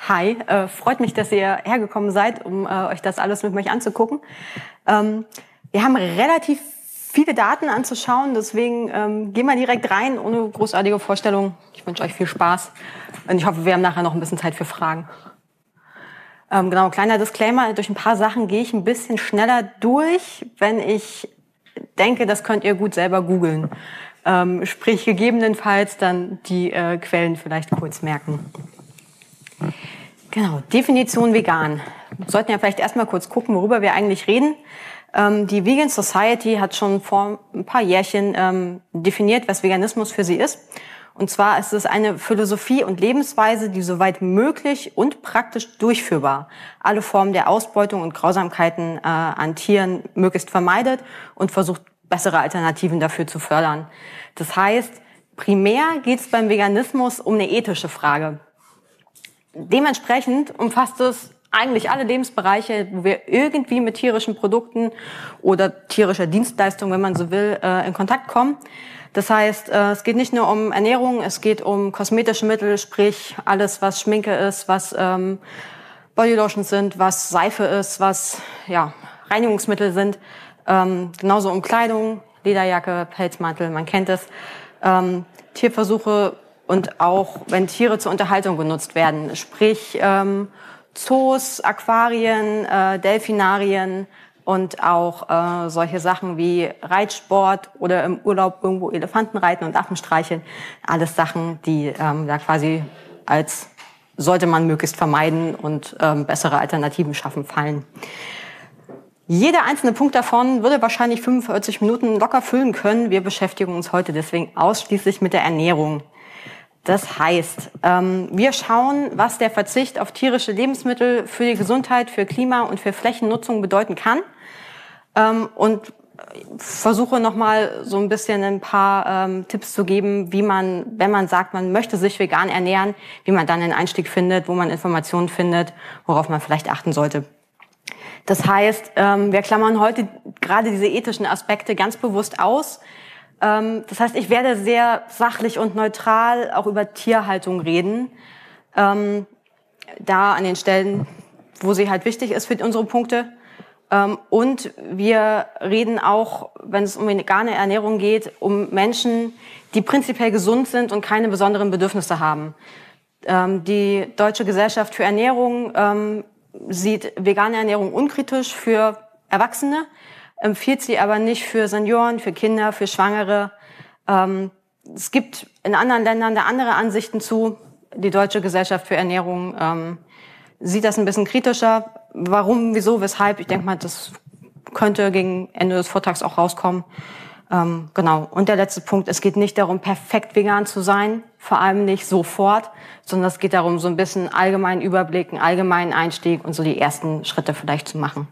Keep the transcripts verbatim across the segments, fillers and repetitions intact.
Hi, äh, freut mich, dass ihr hergekommen seid, um äh, euch das alles mit mir anzugucken. Ähm, wir haben relativ viele Daten anzuschauen, deswegen ähm, gehen wir direkt rein, ohne großartige Vorstellung. Ich wünsche euch viel Spaß und ich hoffe, wir haben nachher noch ein bisschen Zeit für Fragen. Ähm, genau, kleiner Disclaimer, durch ein paar Sachen gehe ich ein bisschen schneller durch, wenn ich denke, das könnt ihr gut selber googeln. Ähm, sprich, gegebenenfalls dann die äh, Quellen vielleicht kurz merken. Genau, Definition vegan. Wir sollten ja vielleicht erstmal kurz gucken, worüber wir eigentlich reden. Ähm, die Vegan Society hat schon vor ein paar Jährchen ähm, definiert, was Veganismus für sie ist. Und zwar ist es eine Philosophie und Lebensweise, die soweit möglich und praktisch durchführbar alle Formen der Ausbeutung und Grausamkeiten äh, an Tieren möglichst vermeidet und versucht, bessere Alternativen dafür zu fördern. Das heißt, primär geht es beim Veganismus um eine ethische Frage. Dementsprechend umfasst es eigentlich alle Lebensbereiche, wo wir irgendwie mit tierischen Produkten oder tierischer Dienstleistung, wenn man so will, äh, in Kontakt kommen. Das heißt, äh, es geht nicht nur um Ernährung, es geht um kosmetische Mittel, sprich alles, was Schminke ist, was ähm, Bodylotions sind, was Seife ist, was ja Reinigungsmittel sind. Ähm, genauso um Kleidung, Lederjacke, Pelzmantel, man kennt es. Ähm, Tierversuche und auch, wenn Tiere zur Unterhaltung genutzt werden, sprich ähm, Zoos, Aquarien, äh, Delfinarien und auch äh, solche Sachen wie Reitsport oder im Urlaub irgendwo Elefanten reiten und Affen streicheln. Alles Sachen, die ähm, da quasi als sollte man möglichst vermeiden und ähm, bessere Alternativen schaffen fallen. Jeder einzelne Punkt davon würde wahrscheinlich fünfundvierzig Minuten locker füllen können. Wir beschäftigen uns heute deswegen ausschließlich mit der Ernährung. Das heißt, ähm, wir schauen, was der Verzicht auf tierische Lebensmittel für die Gesundheit, für Klima und für Flächennutzung bedeuten kann. Ähm, und versuche nochmal so ein bisschen ein paar ähm, Tipps zu geben, wie man, wenn man sagt, man möchte sich vegan ernähren, wie man dann einen Einstieg findet, wo man Informationen findet, worauf man vielleicht achten sollte. Das heißt, ähm, wir klammern heute gerade diese ethischen Aspekte ganz bewusst aus. Das heißt, ich werde sehr sachlich und neutral auch über Tierhaltung reden. Ähm, da an den Stellen, wo sie halt wichtig ist für unsere Punkte. Ähm, und wir reden auch, wenn es um vegane Ernährung geht, um Menschen, die prinzipiell gesund sind und keine besonderen Bedürfnisse haben. Ähm, die Deutsche Gesellschaft für Ernährung ähm, sieht vegane Ernährung unkritisch für Erwachsene, empfiehlt sie aber nicht für Senioren, für Kinder, für Schwangere. Ähm, es gibt in anderen Ländern da andere Ansichten zu. Die Deutsche Gesellschaft für Ernährung ähm, sieht das ein bisschen kritischer. Warum, wieso, weshalb? Ich denke mal, das könnte gegen Ende des Vortrags auch rauskommen. Ähm, genau. Und der letzte Punkt, es geht nicht darum, perfekt vegan zu sein, vor allem nicht sofort, sondern es geht darum, so ein bisschen allgemeinen Überblick, einen allgemeinen Einstieg und so die ersten Schritte vielleicht zu machen.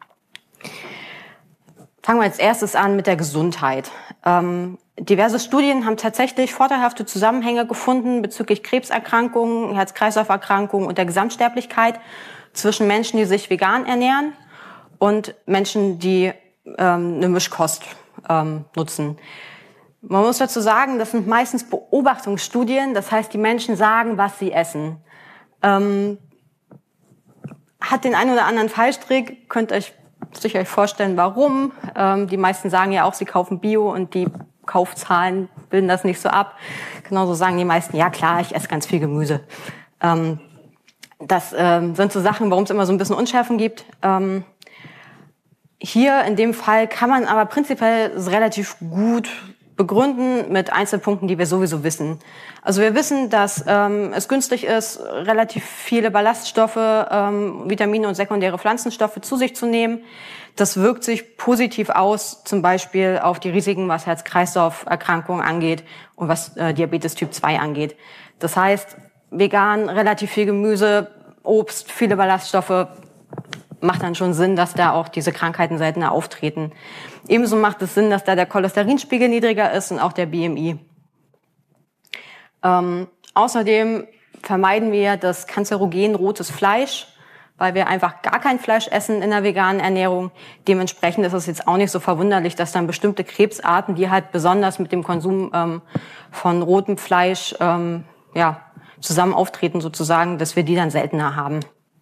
Fangen wir als erstes an mit der Gesundheit. Ähm, diverse Studien haben tatsächlich vorteilhafte Zusammenhänge gefunden bezüglich Krebserkrankungen, Herz-Kreislauf-Erkrankungen und der Gesamtsterblichkeit zwischen Menschen, die sich vegan ernähren und Menschen, die ähm, eine Mischkost ähm, nutzen. Man muss dazu sagen, das sind meistens Beobachtungsstudien, das heißt, die Menschen sagen, was sie essen. Ähm, hat den einen oder anderen Fallstrick, könnt ihr euch sich euch vorstellen, warum. Ähm, die meisten sagen ja auch, sie kaufen Bio und die Kaufzahlen bilden das nicht so ab. Genauso sagen die meisten, ja klar, ich esse ganz viel Gemüse. Ähm, das ähm, sind so Sachen, warum es immer so ein bisschen Unschärfen gibt. Ähm, hier in dem Fall kann man aber prinzipiell relativ gut begründen mit Einzelpunkten, die wir sowieso wissen. Also wir wissen, dass ähm, es günstig ist, relativ viele Ballaststoffe, ähm, Vitamine und sekundäre Pflanzenstoffe zu sich zu nehmen. Das wirkt sich positiv aus, zum Beispiel auf die Risiken, was Herz-Kreislauf-Erkrankungen angeht und was äh, Diabetes Typ zwei angeht. Das heißt, vegan, relativ viel Gemüse, Obst, viele Ballaststoffe, macht dann schon Sinn, dass da auch diese Krankheiten seltener auftreten. Ebenso macht es Sinn, dass da der Cholesterinspiegel niedriger ist und auch der B M I. Ähm, außerdem vermeiden wir das kanzerogen rotes Fleisch, weil wir einfach gar kein Fleisch essen in der veganen Ernährung. Dementsprechend ist es jetzt auch nicht so verwunderlich, dass dann bestimmte Krebsarten, die halt besonders mit dem Konsum ähm, von rotem Fleisch ähm, ja, zusammen auftreten sozusagen, dass wir die dann seltener haben.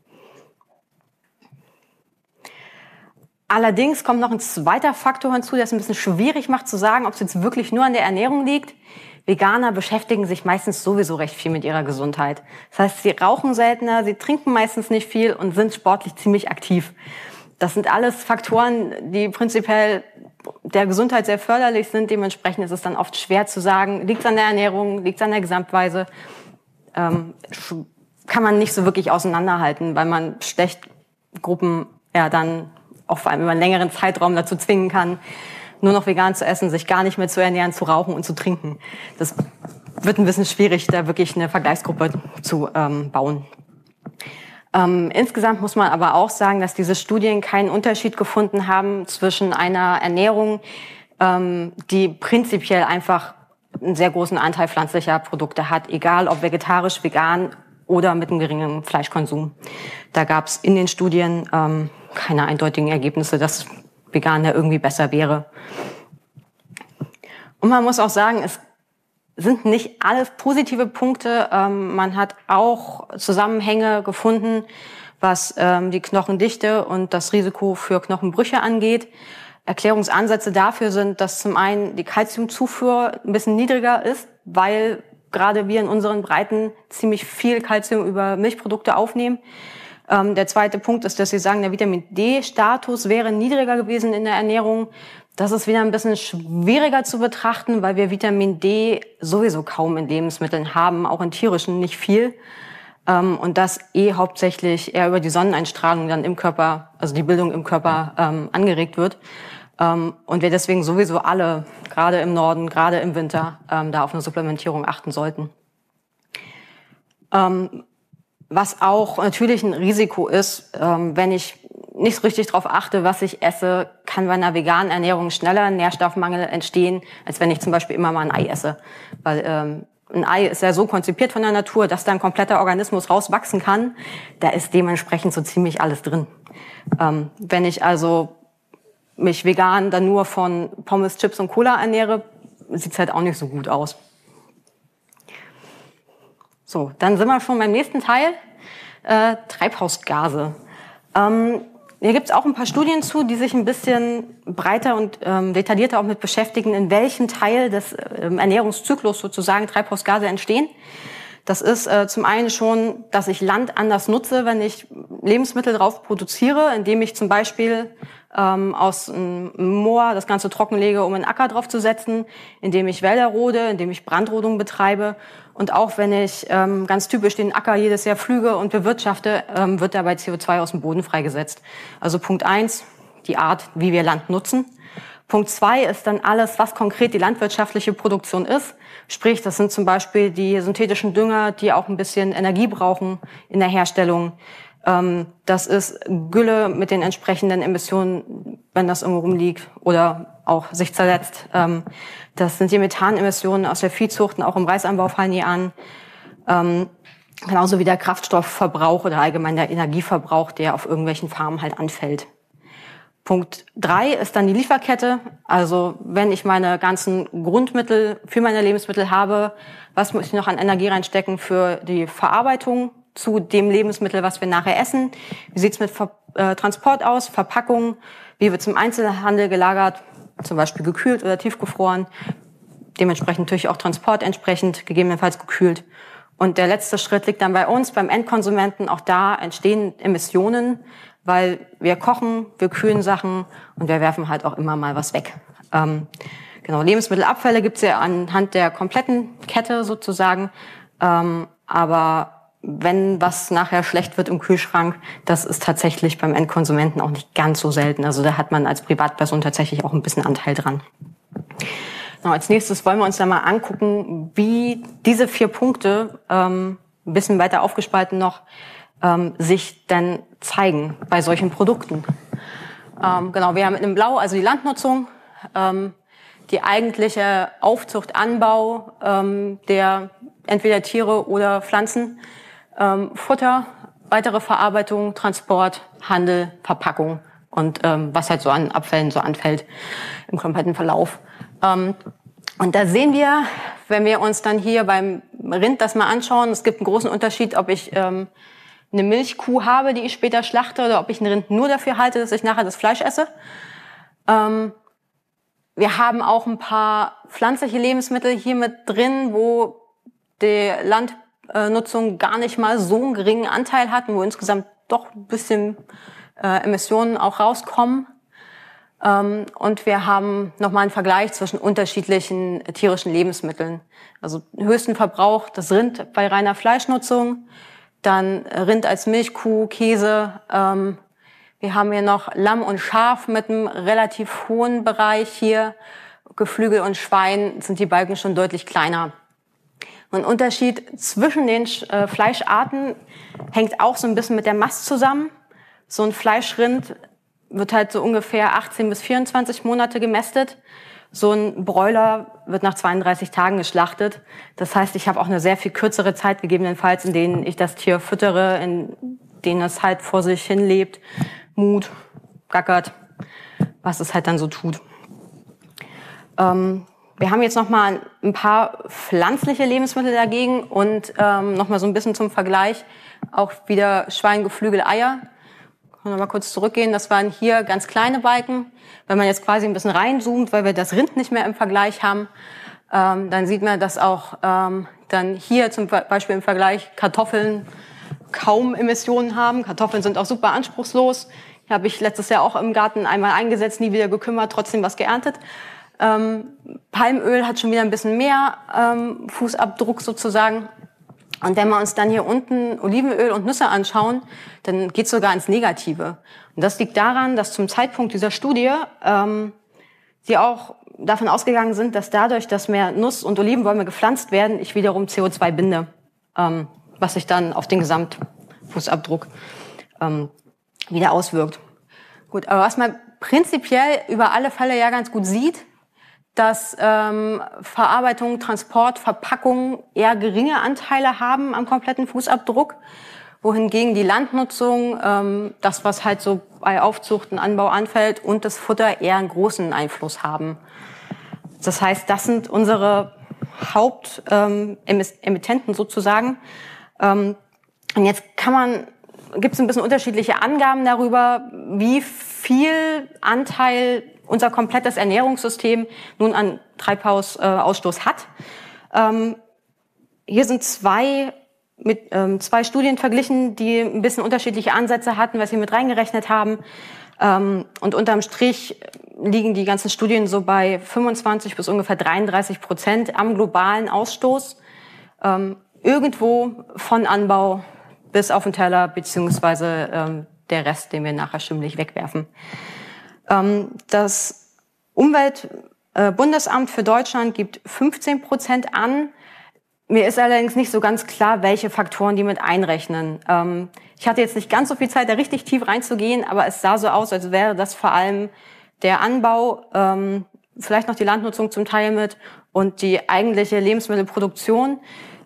Allerdings kommt noch ein zweiter Faktor hinzu, der es ein bisschen schwierig macht zu sagen, ob es jetzt wirklich nur an der Ernährung liegt. Veganer beschäftigen sich meistens sowieso recht viel mit ihrer Gesundheit. Das heißt, sie rauchen seltener, sie trinken meistens nicht viel und sind sportlich ziemlich aktiv. Das sind alles Faktoren, die prinzipiell der Gesundheit sehr förderlich sind. Dementsprechend ist es dann oft schwer zu sagen, liegt es an der Ernährung, liegt es an der Gesamtweise. Ähm, kann man nicht so wirklich auseinanderhalten, weil man schlecht Gruppen ja dann auch vor allem über einen längeren Zeitraum dazu zwingen kann, nur noch vegan zu essen, sich gar nicht mehr zu ernähren, zu rauchen und zu trinken. Das wird ein bisschen schwierig, da wirklich eine Vergleichsgruppe zu ähm, bauen. Ähm, insgesamt muss man aber auch sagen, dass diese Studien keinen Unterschied gefunden haben zwischen einer Ernährung, ähm, die prinzipiell einfach einen sehr großen Anteil pflanzlicher Produkte hat, egal ob vegetarisch, vegan oder mit einem geringen Fleischkonsum. Da gab es in den Studien ähm, keine eindeutigen Ergebnisse, dass vegan ja irgendwie besser wäre. Und man muss auch sagen, es sind nicht alles positive Punkte. Ähm, man hat auch Zusammenhänge gefunden, was ähm, die Knochendichte und das Risiko für Knochenbrüche angeht. Erklärungsansätze dafür sind, dass zum einen die Kalziumzufuhr ein bisschen niedriger ist, weil gerade wir in unseren Breiten ziemlich viel Kalzium über Milchprodukte aufnehmen. Ähm, der zweite Punkt ist, dass sie sagen, der Vitamin-D-Status wäre niedriger gewesen in der Ernährung. Das ist wieder ein bisschen schwieriger zu betrachten, weil wir Vitamin D sowieso kaum in Lebensmitteln haben, auch in tierischen nicht viel. Ähm, und das eh hauptsächlich eher über die Sonneneinstrahlung dann im Körper, also die Bildung im Körper ähm, angeregt wird. Ähm, und wir deswegen sowieso alle, gerade im Norden, gerade im Winter, ähm, da auf eine Supplementierung achten sollten. Ähm, was auch natürlich ein Risiko ist, ähm, wenn ich nicht so richtig darauf achte, was ich esse, kann bei einer veganen Ernährung schneller ein Nährstoffmangel entstehen, als wenn ich zum Beispiel immer mal ein Ei esse. Weil ähm, ein Ei ist ja so konzipiert von der Natur, dass da ein kompletter Organismus rauswachsen kann. Da ist dementsprechend so ziemlich alles drin. Ähm, wenn ich also mich vegan dann nur von Pommes, Chips und Cola ernähre, sieht's halt auch nicht so gut aus. So, dann sind wir schon beim nächsten Teil, äh, Treibhausgase. Ähm, hier gibt's auch ein paar Studien zu, die sich ein bisschen breiter und ähm, detaillierter auch mit beschäftigen, in welchem Teil des ähm, Ernährungszyklus sozusagen Treibhausgase entstehen. Das ist äh, zum einen schon, dass ich Land anders nutze, wenn ich Lebensmittel drauf produziere, indem ich zum Beispiel ähm, aus einem Moor das Ganze trockenlege, um einen Acker drauf zu setzen, indem ich Wälder rode, indem ich Brandrodung betreibe. Und auch wenn ich ähm, ganz typisch den Acker jedes Jahr pflüge und bewirtschafte, ähm, wird dabei C O zwei aus dem Boden freigesetzt. Also Punkt eins, die Art, wie wir Land nutzen. Punkt zwei ist dann alles, was konkret die landwirtschaftliche Produktion ist. Sprich, das sind zum Beispiel die synthetischen Dünger, die auch ein bisschen Energie brauchen in der Herstellung. Ähm, das ist Gülle mit den entsprechenden Emissionen, wenn das irgendwo rumliegt oder auch sich zersetzt. Ähm, das sind die Methanemissionen aus der Viehzucht und auch im Reisanbau fallen die an. Ähm, genauso wie der Kraftstoffverbrauch oder allgemein der Energieverbrauch, der auf irgendwelchen Farmen halt anfällt. Punkt drei ist dann die Lieferkette. Also wenn ich meine ganzen Grundmittel für meine Lebensmittel habe, was muss ich noch an Energie reinstecken für die Verarbeitung zu dem Lebensmittel, was wir nachher essen? Wie sieht's mit Ver äh, Transport aus, Verpackung? Wie wird zum Einzelhandel gelagert, zum Beispiel gekühlt oder tiefgefroren? Dementsprechend natürlich auch Transport entsprechend, gegebenenfalls gekühlt. Und der letzte Schritt liegt dann bei uns, beim Endkonsumenten. Auch da entstehen Emissionen, weil wir kochen, wir kühlen Sachen und wir werfen halt auch immer mal was weg. Ähm, genau, Lebensmittelabfälle gibt's ja anhand der kompletten Kette sozusagen. Ähm, aber wenn was nachher schlecht wird im Kühlschrank, das ist tatsächlich beim Endkonsumenten auch nicht ganz so selten. Also da hat man als Privatperson tatsächlich auch ein bisschen Anteil dran. Genau, als nächstes wollen wir uns dann mal angucken, wie diese vier Punkte, ähm, ein bisschen weiter aufgespalten noch, ähm, sich denn zeigen bei solchen Produkten. Ähm, genau, wir haben in Blau also die Landnutzung, ähm, die eigentliche Aufzucht, Anbau ähm, der entweder Tiere oder Pflanzen, ähm, Futter, weitere Verarbeitung, Transport, Handel, Verpackung und ähm, was halt so an Abfällen so anfällt im kompletten Verlauf. Ähm, und da sehen wir, wenn wir uns dann hier beim Rind das mal anschauen. Es gibt einen großen Unterschied, ob ich ähm, eine Milchkuh habe, die ich später schlachte, oder ob ich ein Rind nur dafür halte, dass ich nachher das Fleisch esse. Ähm, wir haben auch ein paar pflanzliche Lebensmittel hier mit drin, wo die Landnutzung gar nicht mal so einen geringen Anteil hat und wo insgesamt doch ein bisschen äh, Emissionen auch rauskommen. Ähm, und wir haben nochmal einen Vergleich zwischen unterschiedlichen äh, tierischen Lebensmitteln. Also höchsten Verbrauch das Rind bei reiner Fleischnutzung, dann Rind als Milchkuh, Käse. Ähm, wir haben hier noch Lamm und Schaf mit einem relativ hohen Bereich hier. Geflügel und Schwein sind die Balken schon deutlich kleiner. Ein Unterschied zwischen den äh, Fleischarten hängt auch so ein bisschen mit der Mast zusammen. So ein Fleischrind wird halt so ungefähr achtzehn bis vierundzwanzig Monate gemästet. So ein Broiler wird nach zweiunddreißig Tagen geschlachtet. Das heißt, ich habe auch eine sehr viel kürzere Zeit gegebenenfalls, in denen ich das Tier füttere, in denen es halt vor sich hin lebt, mut, gackert, was es halt dann so tut. Ähm, wir haben jetzt noch mal ein paar pflanzliche Lebensmittel dagegen und ähm, noch mal so ein bisschen zum Vergleich auch wieder Schwein, Geflügel, Eier. Noch mal kurz zurückgehen. Das waren hier ganz kleine Balken. Wenn man jetzt quasi ein bisschen reinzoomt, weil wir das Rind nicht mehr im Vergleich haben, ähm, dann sieht man, dass auch ähm, dann hier zum Beispiel im Vergleich Kartoffeln kaum Emissionen haben. Kartoffeln sind auch super anspruchslos. Die habe ich letztes Jahr auch im Garten einmal eingesetzt, nie wieder gekümmert, trotzdem was geerntet. Ähm, Palmöl hat schon wieder ein bisschen mehr ähm, Fußabdruck sozusagen. Und wenn wir uns dann hier unten Olivenöl und Nüsse anschauen, dann geht es sogar ins Negative. Und das liegt daran, dass zum Zeitpunkt dieser Studie ähm, sie auch davon ausgegangen sind, dass dadurch, dass mehr Nuss- und Olivenbäume gepflanzt werden, ich wiederum C O zwei binde, ähm, was sich dann auf den Gesamtfußabdruck ähm, wieder auswirkt. Gut, aber was man prinzipiell über alle Fälle ja ganz gut sieht, dass ähm, Verarbeitung, Transport, Verpackung eher geringe Anteile haben am kompletten Fußabdruck, wohingegen die Landnutzung, ähm, das, was halt so bei Aufzucht und Anbau anfällt, und das Futter eher einen großen Einfluss haben. Das heißt, das sind unsere Hauptemittenten ähm, sozusagen. Ähm, und jetzt kann man, gibt es ein bisschen unterschiedliche Angaben darüber, wie viel Anteil unser komplettes Ernährungssystem nun an Treibhausausstoß hat. Ähm, hier sind zwei, mit, ähm, zwei Studien verglichen, die ein bisschen unterschiedliche Ansätze hatten, was sie mit reingerechnet haben. Ähm, und unterm Strich liegen die ganzen Studien so bei fünfundzwanzig bis ungefähr dreiunddreißig Prozent am globalen Ausstoß. Ähm, irgendwo von Anbau bis auf den Teller, beziehungsweise ähm, der Rest, den wir nachher schimmelig wegwerfen. Das Umweltbundesamt für Deutschland gibt fünfzehn Prozent an. Mir ist allerdings nicht so ganz klar, welche Faktoren die mit einrechnen. Ich hatte jetzt nicht ganz so viel Zeit, da richtig tief reinzugehen, aber es sah so aus, als wäre das vor allem der Anbau, vielleicht noch die Landnutzung zum Teil mit und die eigentliche Lebensmittelproduktion.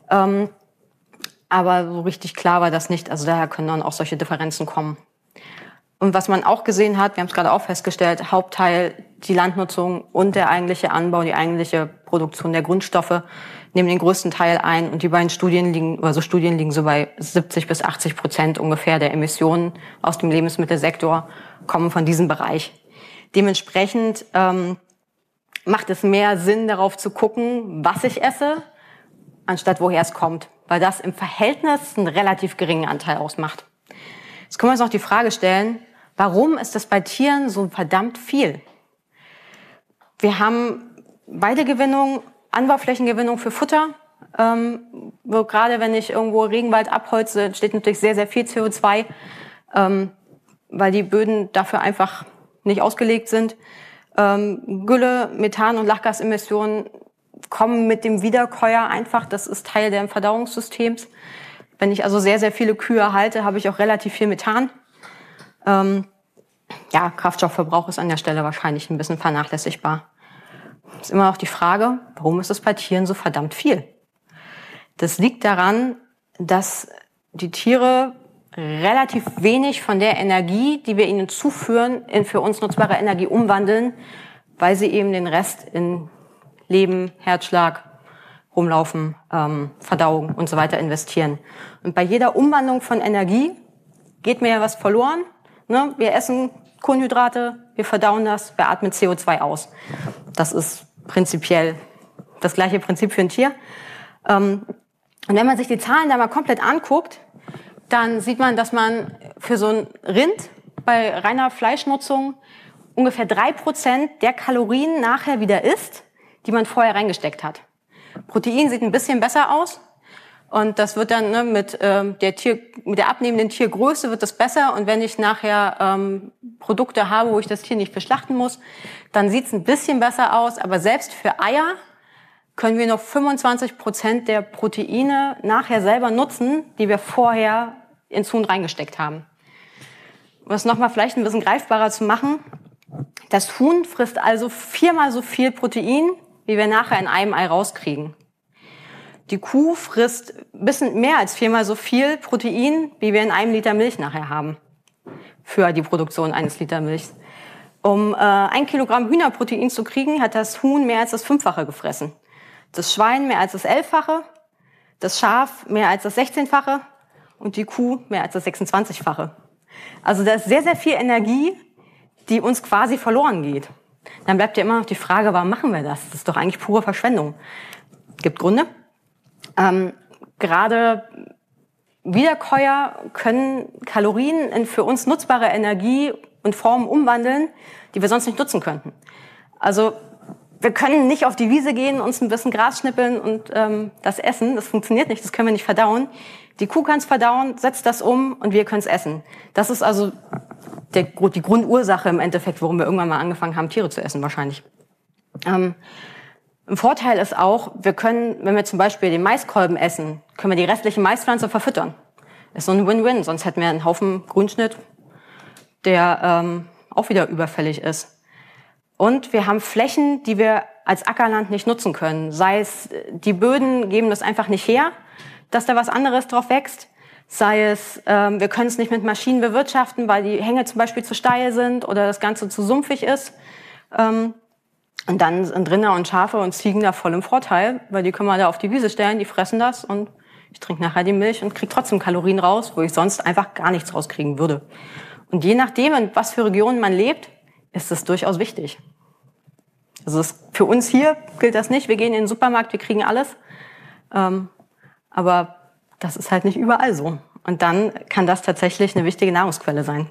Aber so richtig klar war das nicht. Also daher können dann auch solche Differenzen kommen. Und was man auch gesehen hat, wir haben es gerade auch festgestellt, Hauptteil die Landnutzung und der eigentliche Anbau, die eigentliche Produktion der Grundstoffe nehmen den größten Teil ein. Und die beiden Studien liegen, also Studien liegen so bei siebzig bis achtzig Prozent ungefähr der Emissionen aus dem Lebensmittelsektor kommen von diesem Bereich. Dementsprechend ähm, macht es mehr Sinn, darauf zu gucken, was ich esse, anstatt woher es kommt, weil das im Verhältnis einen relativ geringen Anteil ausmacht. Jetzt können wir uns noch die Frage stellen, warum ist das bei Tieren so verdammt viel? Wir haben Weidegewinnung, Anbauflächengewinnung für Futter. Ähm, wo gerade wenn ich irgendwo Regenwald abholze, entsteht natürlich sehr, sehr viel C O zwei, ähm, weil die Böden dafür einfach nicht ausgelegt sind. Ähm, Gülle, Methan und Lachgasemissionen kommen mit dem Wiederkäuer einfach. Das ist Teil des Verdauungssystems. Wenn ich also sehr, sehr viele Kühe halte, habe ich auch relativ viel Methan. Ähm, ja, Kraftstoffverbrauch ist an der Stelle wahrscheinlich ein bisschen vernachlässigbar. Es ist immer noch die Frage, warum ist es bei Tieren so verdammt viel? Das liegt daran, dass die Tiere relativ wenig von der Energie, die wir ihnen zuführen, in für uns nutzbare Energie umwandeln, weil sie eben den Rest in Leben, Herzschlag, rumlaufen, ähm, Verdauung und so weiter investieren. Und bei jeder Umwandlung von Energie geht mir ja was verloren. Ne? Wir essen Kohlenhydrate, wir verdauen das, wir atmen C O zwei aus. Das ist prinzipiell das gleiche Prinzip für ein Tier. Ähm, und wenn man sich die Zahlen da mal komplett anguckt, dann sieht man, dass man für so ein Rind bei reiner Fleischnutzung ungefähr drei Prozent der Kalorien nachher wieder isst, die man vorher reingesteckt hat. Protein sieht ein bisschen besser aus und das wird dann ne, mit, ähm, der Tier, mit der abnehmenden Tiergröße wird das besser und wenn ich nachher ähm, Produkte habe, wo ich das Tier nicht beschlachten muss, dann sieht es ein bisschen besser aus, aber selbst für Eier können wir noch fünfundzwanzig Prozent der Proteine nachher selber nutzen, die wir vorher ins Huhn reingesteckt haben. Um das nochmal vielleicht ein bisschen greifbarer zu machen, das Huhn frisst also viermal so viel Protein, wie wir nachher in einem Ei rauskriegen. Die Kuh frisst ein bisschen mehr als viermal so viel Protein, wie wir in einem Liter Milch nachher haben, für die Produktion eines Liter Milch. Um äh, ein Kilogramm Hühnerprotein zu kriegen, hat das Huhn mehr als das Fünffache gefressen. Das Schwein mehr als das Elffache, das Schaf mehr als das Sechzehnfache und die Kuh mehr als das sechsundzwanzigfache. Also da ist sehr, sehr viel Energie, die uns quasi verloren geht. Dann bleibt ja immer noch die Frage, warum machen wir das? Das ist doch eigentlich pure Verschwendung. Gibt Gründe. Ähm, gerade Wiederkäuer können Kalorien in für uns nutzbare Energie und Formen umwandeln, die wir sonst nicht nutzen könnten. Also wir können nicht auf die Wiese gehen, uns ein bisschen Gras schnippeln und ähm, das essen. Das funktioniert nicht, das können wir nicht verdauen. Die Kuh kann es verdauen, setzt das um und wir können es essen. Das ist also der, die Grundursache im Endeffekt, warum wir irgendwann mal angefangen haben, Tiere zu essen wahrscheinlich. Ähm, ein Vorteil ist auch, wir können, wenn wir zum Beispiel den Maiskolben essen, können wir die restliche Maispflanze verfüttern. Ist so ein Win-Win, sonst hätten wir einen Haufen Grünschnitt, der ähm, auch wieder überfällig ist. Und wir haben Flächen, die wir als Ackerland nicht nutzen können. Sei es, die Böden geben das einfach nicht her, dass da was anderes drauf wächst. Sei es, ähm, wir können es nicht mit Maschinen bewirtschaften, weil die Hänge zum Beispiel zu steil sind oder das Ganze zu sumpfig ist. Ähm, und dann sind Rinder und Schafe und Ziegen da voll im Vorteil, weil die können wir da auf die Wiese stellen, die fressen das und ich trinke nachher die Milch und kriege trotzdem Kalorien raus, wo ich sonst einfach gar nichts rauskriegen würde. Und je nachdem, in was für Regionen man lebt, ist das durchaus wichtig. Also das, für uns hier gilt das nicht. Wir gehen in den Supermarkt, wir kriegen alles. Ähm, aber das ist halt nicht überall so. Und dann kann das tatsächlich eine wichtige Nahrungsquelle sein.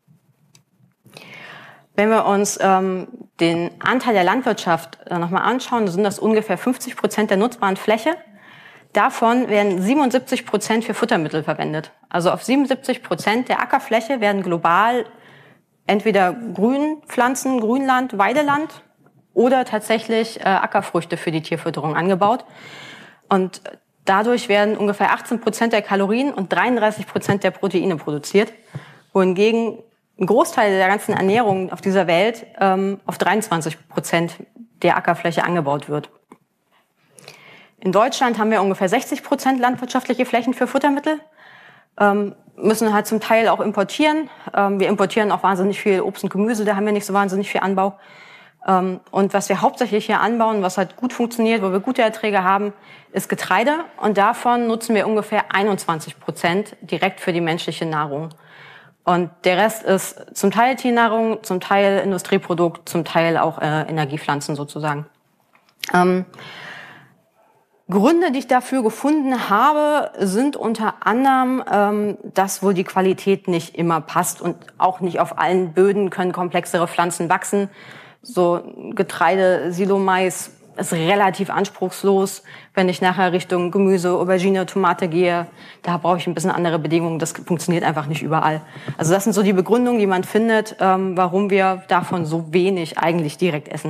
Wenn wir uns ähm, den Anteil der Landwirtschaft äh, nochmal anschauen, sind das ungefähr fünfzig Prozent der nutzbaren Fläche. Davon werden siebenundsiebzig Prozent für Futtermittel verwendet. Also auf siebenundsiebzig Prozent der Ackerfläche werden global entweder Grünpflanzen, Grünland, Weideland oder tatsächlich äh, Ackerfrüchte für die Tierfütterung angebaut. Und dadurch werden ungefähr achtzehn Prozent der Kalorien und dreiunddreißig Prozent der Proteine produziert, wohingegen ein Großteil der ganzen Ernährung auf dieser Welt ähm, auf dreiundzwanzig Prozent der Ackerfläche angebaut wird. In Deutschland haben wir ungefähr sechzig Prozent landwirtschaftliche Flächen für Futtermittel, ähm, müssen halt zum Teil auch importieren. Ähm, wir importieren auch wahnsinnig viel Obst und Gemüse, da haben wir nicht so wahnsinnig viel Anbau. Ähm, und was wir hauptsächlich hier anbauen, was halt gut funktioniert, wo wir gute Erträge haben, ist Getreide. Und davon nutzen wir ungefähr einundzwanzig Prozent direkt für die menschliche Nahrung. Und der Rest ist zum Teil Tiernahrung, zum Teil Industrieprodukt, zum Teil auch äh, Energiepflanzen sozusagen. Ähm, Gründe, die ich dafür gefunden habe, sind unter anderem, ähm, dass wohl die Qualität nicht immer passt und auch nicht auf allen Böden können komplexere Pflanzen wachsen. So Getreide, Silomais ist relativ anspruchslos. Wenn ich nachher Richtung Gemüse, Aubergine, Tomate gehe, da brauche ich ein bisschen andere Bedingungen. Das funktioniert einfach nicht überall. Also das sind so die Begründungen, die man findet, ähm, warum wir davon so wenig eigentlich direkt essen.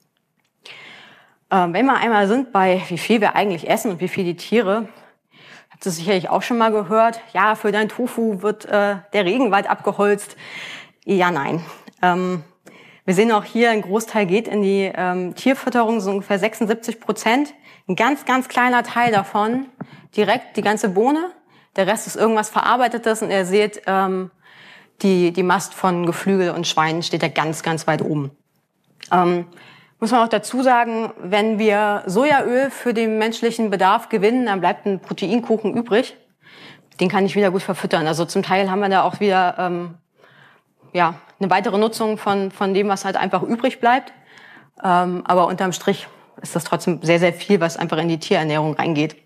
Ähm, wenn wir einmal sind bei, wie viel wir eigentlich essen und wie viel die Tiere, habt ihr sicherlich auch schon mal gehört, ja, für dein Tofu wird äh, der Regenwald abgeholzt. Ja, nein. Ähm, wir sehen auch hier, ein Großteil geht in die ähm, Tierfütterung, so ungefähr sechsundsiebzig Prozent. Ein ganz, ganz kleiner Teil davon, direkt die ganze Bohne. Der Rest ist irgendwas Verarbeitetes und ihr seht, ähm, die, die Mast von Geflügel und Schweinen steht da ganz, ganz weit oben. Ähm, Muss man auch dazu sagen, wenn wir Sojaöl für den menschlichen Bedarf gewinnen, dann bleibt ein Proteinkuchen übrig. Den kann ich wieder gut verfüttern. Also zum Teil haben wir da auch wieder ähm, ja, eine weitere Nutzung von, von dem, was halt einfach übrig bleibt. Ähm, aber unterm Strich ist das trotzdem sehr, sehr viel, was einfach in die Tierernährung reingeht.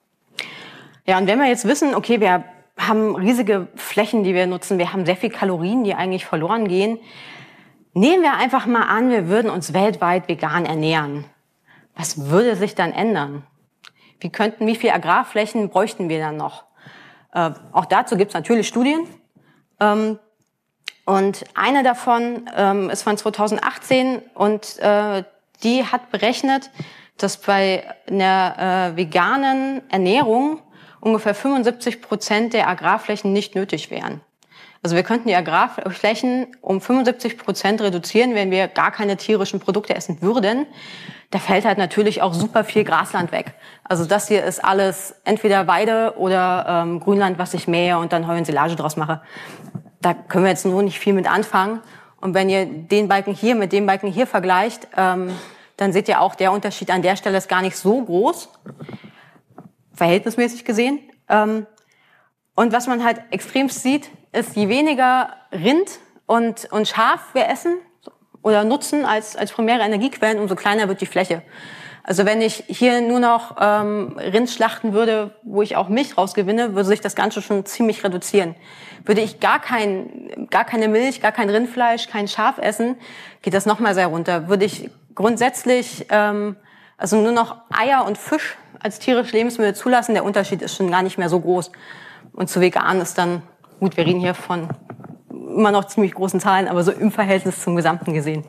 Ja, und wenn wir jetzt wissen, okay, wir haben riesige Flächen, die wir nutzen, wir haben sehr viel Kalorien, die eigentlich verloren gehen, nehmen wir einfach mal an, wir würden uns weltweit vegan ernähren. Was würde sich dann ändern? Wie könnten, wie viel Agrarflächen bräuchten wir dann noch? Äh, auch dazu gibt es natürlich Studien. Ähm, und eine davon ähm, ist von zweitausendachtzehn und äh, die hat berechnet, dass bei einer äh, veganen Ernährung ungefähr fünfundsiebzig Prozent der Agrarflächen nicht nötig wären. Also wir könnten die Agrarflächen um fünfundsiebzig Prozent reduzieren, wenn wir gar keine tierischen Produkte essen würden. Da fällt halt natürlich auch super viel Grasland weg. Also das hier ist alles entweder Weide oder ähm, Grünland, was ich mähe und dann Heu und Silage draus mache. Da können wir jetzt nur nicht viel mit anfangen. Und wenn ihr den Balken hier mit dem Balken hier vergleicht, ähm, dann seht ihr auch, der Unterschied an der Stelle ist gar nicht so groß, verhältnismäßig gesehen. Ähm, und was man halt extrem sieht, ist, je weniger Rind und, und Schaf wir essen oder nutzen als, als primäre Energiequellen, umso kleiner wird die Fläche. Also wenn ich hier nur noch ähm, Rind schlachten würde, wo ich auch Milch rausgewinne, würde sich das Ganze schon ziemlich reduzieren. Würde ich gar kein, gar keine Milch, gar kein Rindfleisch, kein Schaf essen, geht das nochmal sehr runter. Würde ich grundsätzlich ähm, also nur noch Eier und Fisch als tierische Lebensmittel zulassen, der Unterschied ist schon gar nicht mehr so groß. Und zu vegan ist dann, gut, wir reden hier von immer noch ziemlich großen Zahlen, aber so im Verhältnis zum Gesamten gesehen,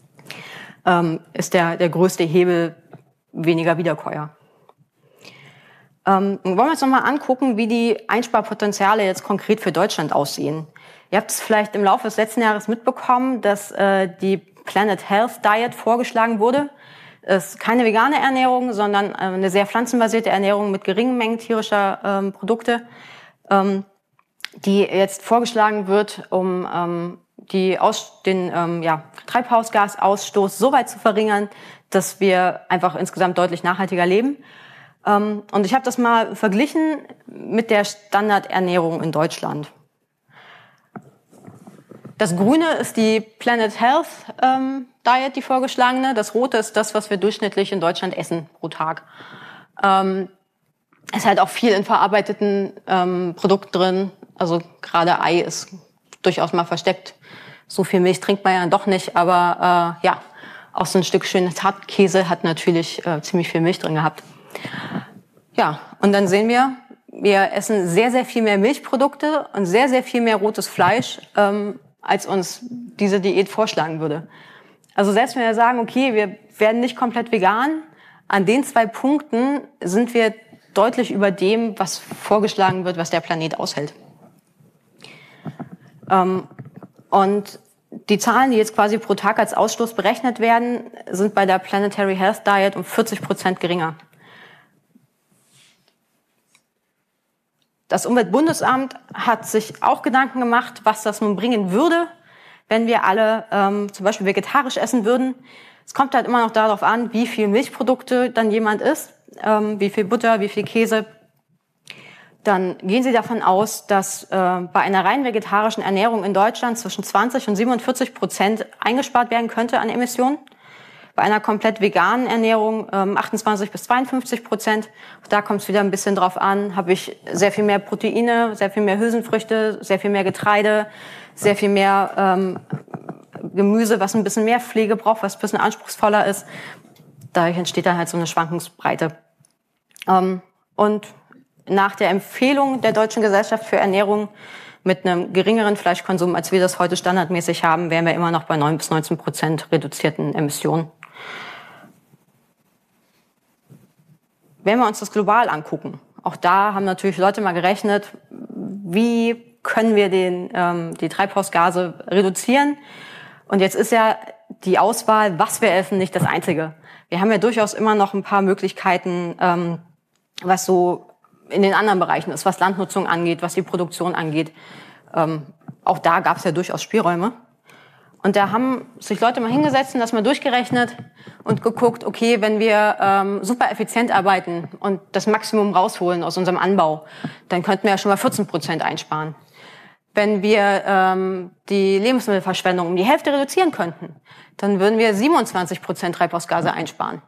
ähm, ist der, der größte Hebel weniger Wiederkäuer. Ähm, wollen wir uns nochmal angucken, wie die Einsparpotenziale jetzt konkret für Deutschland aussehen. Ihr habt es vielleicht im Laufe des letzten Jahres mitbekommen, dass äh, die Planet Health Diet vorgeschlagen wurde. Es ist keine vegane Ernährung, sondern äh, eine sehr pflanzenbasierte Ernährung mit geringen Mengen tierischer ähm, Produkte, ähm, die jetzt vorgeschlagen wird, um ähm, die Aus, den ähm, ja, Treibhausgasausstoß so weit zu verringern, dass wir einfach insgesamt deutlich nachhaltiger leben. Ähm, und ich habe das mal verglichen mit der Standardernährung in Deutschland. Das Grüne ist die Planet Health ähm, Diet, die vorgeschlagene. Das Rote ist das, was wir durchschnittlich in Deutschland essen pro Tag. Ähm, es ist halt auch viel in verarbeiteten ähm, Produkten drin. Also gerade Ei ist durchaus mal versteckt. So viel Milch trinkt man ja doch nicht. Aber äh, ja, auch so ein Stück schönes Hartkäse hat natürlich äh, ziemlich viel Milch drin gehabt. Ja, und dann sehen wir, wir essen sehr, sehr viel mehr Milchprodukte und sehr, sehr viel mehr rotes Fleisch, ähm, als uns diese Diät vorschlagen würde. Also selbst wenn wir sagen, okay, wir werden nicht komplett vegan, an den zwei Punkten sind wir deutlich über dem, was vorgeschlagen wird, was der Planet aushält. Ähm, und die Zahlen, die jetzt quasi pro Tag als Ausstoß berechnet werden, sind bei der Planetary Health Diet um vierzig Prozent geringer. Das Umweltbundesamt hat sich auch Gedanken gemacht, was das nun bringen würde, wenn wir alle ähm, zum Beispiel vegetarisch essen würden. Es kommt halt immer noch darauf an, wie viel Milchprodukte dann jemand isst, ähm, wie viel Butter, wie viel Käse. Dann gehen Sie davon aus, dass äh, bei einer rein vegetarischen Ernährung in Deutschland zwischen zwanzig und siebenundvierzig Prozent eingespart werden könnte an Emissionen. Bei einer komplett veganen Ernährung ähm, achtundzwanzig bis zweiundfünfzig Prozent. Da kommt es wieder ein bisschen drauf an. Habe ich sehr viel mehr Proteine, sehr viel mehr Hülsenfrüchte, sehr viel mehr Getreide, sehr viel mehr ähm, Gemüse, was ein bisschen mehr Pflege braucht, was ein bisschen anspruchsvoller ist. Dadurch entsteht dann halt so eine Schwankungsbreite. Ähm, und nach der Empfehlung der Deutschen Gesellschaft für Ernährung mit einem geringeren Fleischkonsum, als wir das heute standardmäßig haben, wären wir immer noch bei neun bis neunzehn Prozent reduzierten Emissionen. Wenn wir uns das global angucken, auch da haben natürlich Leute mal gerechnet, wie können wir den, ähm, die Treibhausgase reduzieren. Und jetzt ist ja die Auswahl, was wir essen, nicht das Einzige. Wir haben ja durchaus immer noch ein paar Möglichkeiten, ähm, was so in den anderen Bereichen ist, was Landnutzung angeht, was die Produktion angeht. Ähm, auch da gab es ja durchaus Spielräume. Und da haben sich Leute mal hingesetzt und das mal durchgerechnet und geguckt, okay, wenn wir ähm, super effizient arbeiten und das Maximum rausholen aus unserem Anbau, dann könnten wir ja schon mal vierzehn Prozent einsparen. Wenn wir ähm, die Lebensmittelverschwendung um die Hälfte reduzieren könnten, dann würden wir siebenundzwanzig Prozent Treibhausgase einsparen.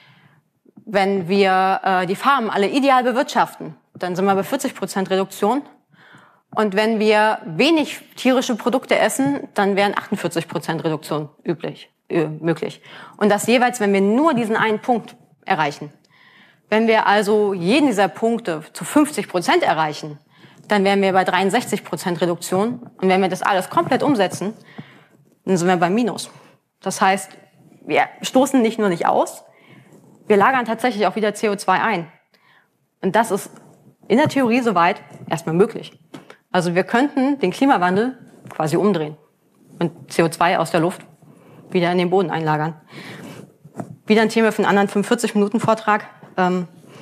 Wenn wir äh, die Farmen alle ideal bewirtschaften, dann sind wir bei vierzig Prozent Reduktion. Und wenn wir wenig tierische Produkte essen, dann wären achtundvierzig Prozent Reduktion üblich, äh, möglich. Und das jeweils, wenn wir nur diesen einen Punkt erreichen. Wenn wir also jeden dieser Punkte zu fünfzig Prozent erreichen, dann wären wir bei dreiundsechzig Prozent Reduktion. Und wenn wir das alles komplett umsetzen, dann sind wir beim Minus. Das heißt, wir stoßen nicht nur nicht aus, wir lagern tatsächlich auch wieder C O zwei ein. Und das ist in der Theorie soweit erstmal möglich. Also wir könnten den Klimawandel quasi umdrehen und C O zwei aus der Luft wieder in den Boden einlagern. Wieder ein Thema für einen anderen fünfundvierzig Minuten Vortrag. Ähm,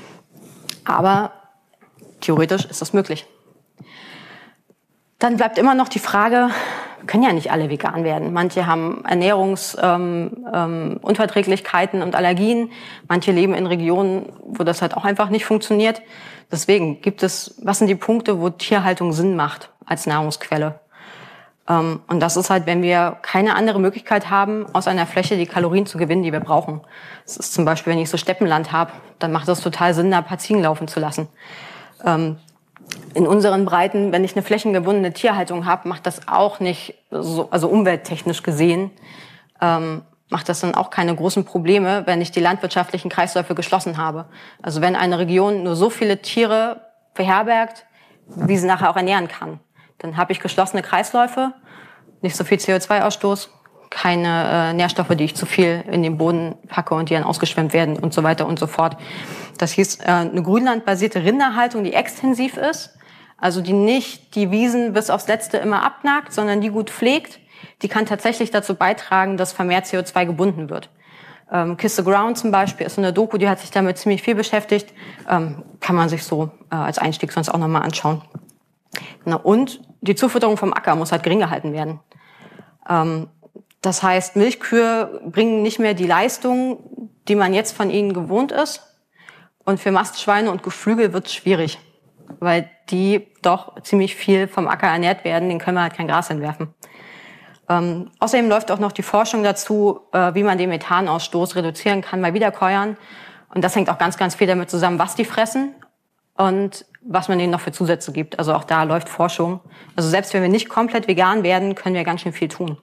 aber theoretisch ist das möglich. Dann bleibt immer noch die Frage, wir können ja nicht alle vegan werden. Manche haben Ernährungsunverträglichkeiten ähm, ähm, und Allergien. Manche leben in Regionen, wo das halt auch einfach nicht funktioniert. Deswegen gibt es, was sind die Punkte, wo Tierhaltung Sinn macht als Nahrungsquelle? Ähm, und das ist halt, wenn wir keine andere Möglichkeit haben, aus einer Fläche die Kalorien zu gewinnen, die wir brauchen. Das ist zum Beispiel, wenn ich so Steppenland habe, dann macht es total Sinn, da ein paar Ziegen laufen zu lassen. Ähm, in unseren Breiten, wenn ich eine flächengebundene Tierhaltung habe, macht das auch nicht so, also umwelttechnisch gesehen, ähm, macht das dann auch keine großen Probleme, wenn ich die landwirtschaftlichen Kreisläufe geschlossen habe. Also wenn eine Region nur so viele Tiere beherbergt, wie sie nachher auch ernähren kann, dann habe ich geschlossene Kreisläufe, nicht so viel C O zwei Ausstoß, keine äh, Nährstoffe, die ich zu viel in den Boden packe und die dann ausgeschwemmt werden und so weiter und so fort. Das hieß äh, eine grünlandbasierte Rinderhaltung, die extensiv ist, also die nicht die Wiesen bis aufs Letzte immer abnagt, sondern die gut pflegt. Die kann tatsächlich dazu beitragen, dass vermehrt C O zwei gebunden wird. Ähm, Kiss the Ground zum Beispiel ist so eine Doku, die hat sich damit ziemlich viel beschäftigt. Ähm, kann man sich so äh, als Einstieg sonst auch nochmal anschauen. Genau. Und die Zufütterung vom Acker muss halt gering gehalten werden. Ähm, das heißt, Milchkühe bringen nicht mehr die Leistung, die man jetzt von ihnen gewohnt ist. Und für Mastschweine und Geflügel wird es schwierig, weil die doch ziemlich viel vom Acker ernährt werden. Den können wir halt kein Gras hinwerfen. Ähm, außerdem läuft auch noch die Forschung dazu, äh, wie man den Methanausstoß reduzieren kann bei Wiederkäuern. Und das hängt auch ganz, ganz viel damit zusammen, was die fressen und was man denen noch für Zusätze gibt. Also auch da läuft Forschung. Also selbst wenn wir nicht komplett vegan werden, können wir ganz schön viel tun.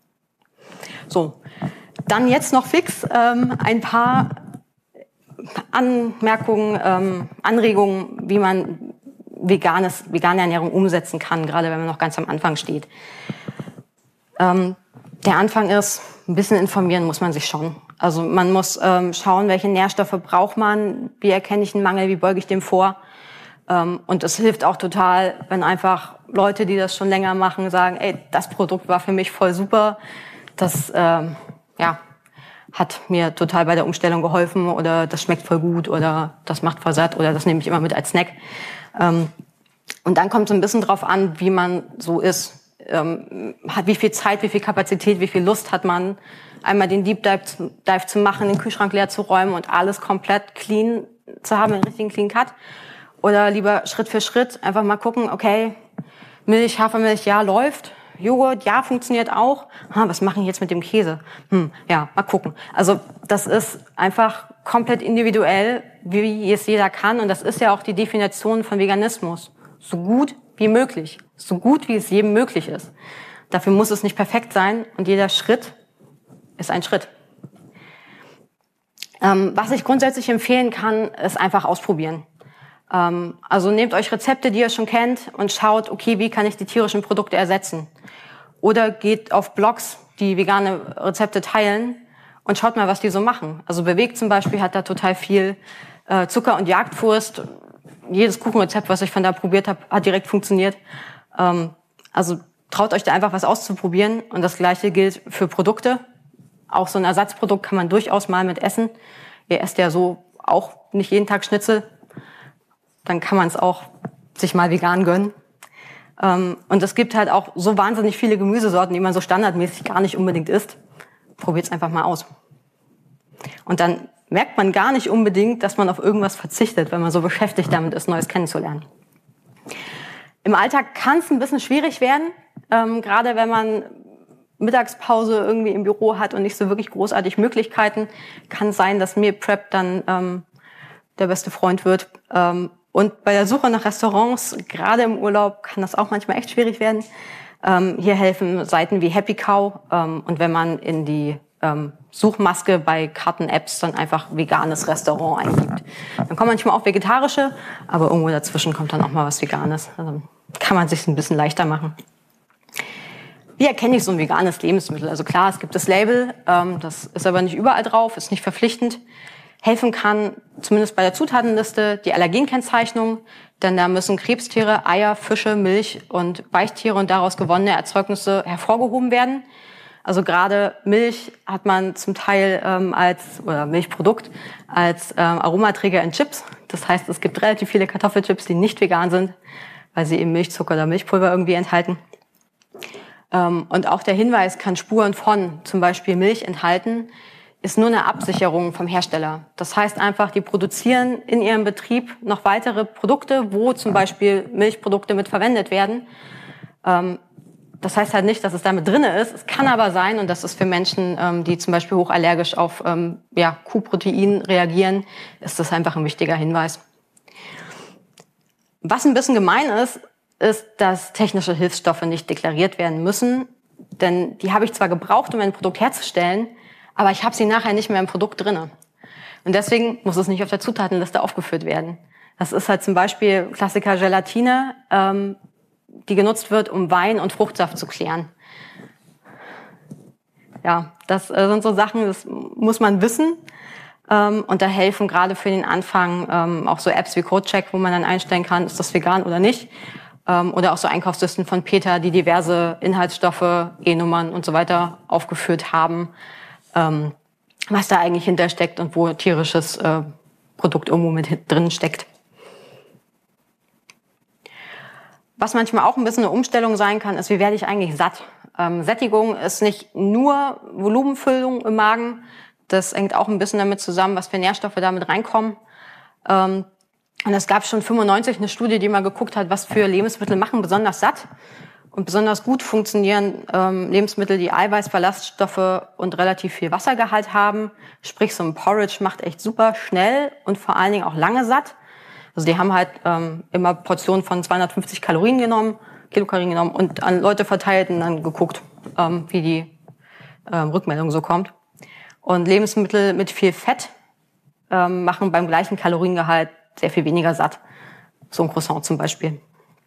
So, dann jetzt noch fix ähm, ein paar Anmerkungen, ähm, Anregungen, wie man veganes, vegane Ernährung umsetzen kann, gerade wenn man noch ganz am Anfang steht. Ähm, der Anfang ist, ein bisschen informieren muss man sich schon. Also man muss ähm, schauen, welche Nährstoffe braucht man, wie erkenne ich einen Mangel, wie beuge ich dem vor. Ähm, und es hilft auch total, wenn einfach Leute, die das schon länger machen, sagen, ey, das Produkt war für mich voll super, das ähm, ja, hat mir total bei der Umstellung geholfen oder das schmeckt voll gut oder das macht voll satt oder das nehme ich immer mit als Snack. Ähm, und dann kommt es ein bisschen drauf an, wie man so ist. Ähm, hat wie viel Zeit, wie viel Kapazität, wie viel Lust hat man, einmal den Deep Dive zu, Dive zu machen, den Kühlschrank leer zu räumen und alles komplett clean zu haben, einen richtigen Clean Cut. Oder lieber Schritt für Schritt einfach mal gucken, okay, Milch, Hafermilch, ja, läuft. Joghurt, ja, funktioniert auch. Ha, was machen wir jetzt mit dem Käse? Hm, ja, mal gucken. Also das ist einfach komplett individuell, wie es jeder kann. Und das ist ja auch die Definition von Veganismus. So gut wie möglich. So gut wie es jedem möglich ist. Dafür muss es nicht perfekt sein und jeder Schritt ist ein Schritt. Ähm, was ich grundsätzlich empfehlen kann, ist einfach ausprobieren. Ähm, also nehmt euch Rezepte, die ihr schon kennt und schaut, okay, wie kann ich die tierischen Produkte ersetzen? Oder geht auf Blogs, die vegane Rezepte teilen und schaut mal, was die so machen. Also Bewegt zum Beispiel hat da total viel äh, Zucker und Jagdwurst. Jedes Kuchenrezept, was ich von da probiert habe, hat direkt funktioniert. Ähm, also traut euch da einfach was auszuprobieren. Und das Gleiche gilt für Produkte. Auch so ein Ersatzprodukt kann man durchaus mal mit essen. Ihr esst ja so auch nicht jeden Tag Schnitzel. Dann kann man es auch sich mal vegan gönnen. Ähm, und es gibt halt auch so wahnsinnig viele Gemüsesorten, die man so standardmäßig gar nicht unbedingt isst. Probiert's einfach mal aus. Und dann merkt man gar nicht unbedingt, dass man auf irgendwas verzichtet, wenn man so beschäftigt damit ist, Neues kennenzulernen. Im Alltag kann es ein bisschen schwierig werden, ähm, gerade wenn man Mittagspause irgendwie im Büro hat und nicht so wirklich großartig Möglichkeiten, kann es sein, dass Meal Prep dann ähm, der beste Freund wird. Ähm, und bei der Suche nach Restaurants, gerade im Urlaub, kann das auch manchmal echt schwierig werden. Ähm, hier helfen Seiten wie Happy Cow. Ähm, und wenn man in die ähm, Suchmaske bei Karten-Apps dann einfach veganes Restaurant eingibt, dann kommen manchmal auch vegetarische, aber irgendwo dazwischen kommt dann auch mal was Veganes. Also kann man sich ein bisschen leichter machen. Wie erkenne ich so ein veganes Lebensmittel? Also klar, es gibt das Label, ähm, das ist aber nicht überall drauf, ist nicht verpflichtend. Helfen kann, zumindest bei der Zutatenliste, die Allergenkennzeichnung, denn da müssen Krebstiere, Eier, Fische, Milch und Weichtiere und daraus gewonnene Erzeugnisse hervorgehoben werden. Also gerade Milch hat man zum Teil ähm, als, oder Milchprodukt, als ähm, Aromaträger in Chips. Das heißt, es gibt relativ viele Kartoffelchips, die nicht vegan sind, weil sie eben Milchzucker oder Milchpulver irgendwie enthalten. Ähm, und auch der Hinweis kann Spuren von zum Beispiel Milch enthalten, ist nur eine Absicherung vom Hersteller. Das heißt einfach, die produzieren in ihrem Betrieb noch weitere Produkte, wo zum Beispiel Milchprodukte mit verwendet werden. Ähm, das heißt halt nicht, dass es damit drinne ist. Es kann aber sein, und das ist für Menschen, ähm, die zum Beispiel hochallergisch auf ähm, ja, Kuhprotein reagieren, ist das einfach ein wichtiger Hinweis. Was ein bisschen gemein ist, ist, dass technische Hilfsstoffe nicht deklariert werden müssen. Denn die habe ich zwar gebraucht, um ein Produkt herzustellen, aber ich habe sie nachher nicht mehr im Produkt drinne. Und deswegen muss es nicht auf der Zutatenliste aufgeführt werden. Das ist halt zum Beispiel Klassiker Gelatine, ähm, die genutzt wird, um Wein und Fruchtsaft zu klären. Ja, das äh, sind so Sachen, das muss man wissen. Ähm, und da helfen gerade für den Anfang ähm, auch so Apps wie CodeCheck, wo man dann einstellen kann, ist das vegan oder nicht. Ähm, oder auch so Einkaufslisten von Peter, die diverse Inhaltsstoffe, E-Nummern und so weiter aufgeführt haben, ähm, was da eigentlich hintersteckt und wo tierisches äh, Produkt irgendwo mit drin steckt. Was manchmal auch ein bisschen eine Umstellung sein kann, ist, wie werde ich eigentlich satt? Ähm, Sättigung ist nicht nur Volumenfüllung im Magen, das hängt auch ein bisschen damit zusammen, was für Nährstoffe damit reinkommen. Ähm, und es gab schon fünfundneunzig eine Studie, die mal geguckt hat, was für Lebensmittel machen besonders satt. Und besonders gut funktionieren ähm, Lebensmittel, die Eiweiß, Ballaststoffe und relativ viel Wassergehalt haben. Sprich, so ein Porridge macht echt super schnell und vor allen Dingen auch lange satt. Also die haben halt ähm, immer Portionen von zweihundertfünfzig Kalorien genommen, Kilokalorien genommen und an Leute verteilt und dann geguckt, ähm, wie die ähm, Rückmeldung so kommt. Und Lebensmittel mit viel Fett ähm, machen beim gleichen Kaloriengehalt sehr viel weniger satt. So ein Croissant zum Beispiel.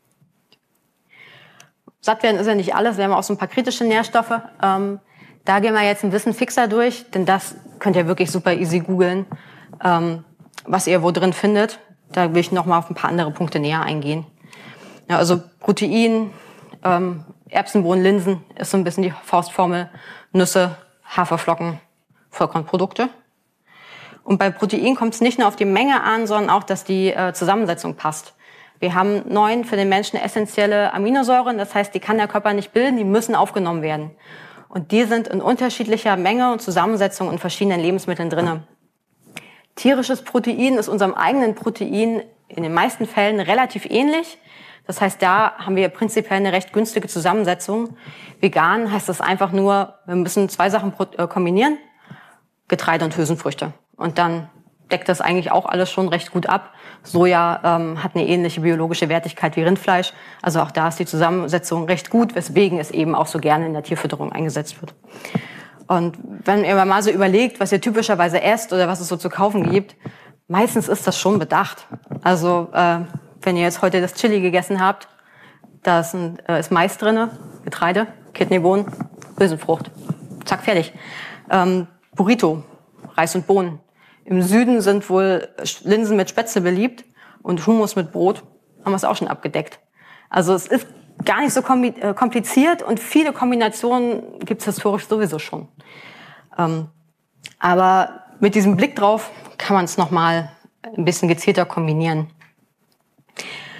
Satt werden ist ja nicht alles, wir haben auch so ein paar kritische Nährstoffe. Ähm, da gehen wir jetzt ein bisschen fixer durch, denn das könnt ihr wirklich super easy googeln, ähm, was ihr wo drin findet. Da will ich noch mal auf ein paar andere Punkte näher eingehen. Ja, also Protein, ähm, Erbsenbohnen, Linsen ist so ein bisschen die Faustformel. Nüsse, Haferflocken, Vollkornprodukte. Und bei Protein kommt es nicht nur auf die Menge an, sondern auch, dass die äh, Zusammensetzung passt. Wir haben neun für den Menschen essentielle Aminosäuren, das heißt, die kann der Körper nicht bilden, die müssen aufgenommen werden. Und die sind in unterschiedlicher Menge und Zusammensetzung in verschiedenen Lebensmitteln drinne. Tierisches Protein ist unserem eigenen Protein in den meisten Fällen relativ ähnlich. Das heißt, da haben wir prinzipiell eine recht günstige Zusammensetzung. Vegan heißt das einfach nur, wir müssen zwei Sachen kombinieren, Getreide und Hülsenfrüchte. Und dann deckt das eigentlich auch alles schon recht gut ab. Soja ähm, hat eine ähnliche biologische Wertigkeit wie Rindfleisch. Also auch da ist die Zusammensetzung recht gut, weswegen es eben auch so gerne in der Tierfütterung eingesetzt wird. Und wenn ihr mal so überlegt, was ihr typischerweise esst oder was es so zu kaufen gibt, meistens ist das schon bedacht. Also äh, wenn ihr jetzt heute das Chili gegessen habt, da ist, ein, äh, ist Mais drinne, Getreide, Kidneybohnen, Hülsenfrucht. Zack, fertig. Ähm, Burrito, Reis und Bohnen. Im Süden sind wohl Linsen mit Spätzle beliebt und Hummus mit Brot. Haben wir es auch schon abgedeckt. Also es ist gar nicht so kompliziert und viele Kombinationen gibt es historisch sowieso schon. Ähm, aber mit diesem Blick drauf kann man es nochmal ein bisschen gezielter kombinieren.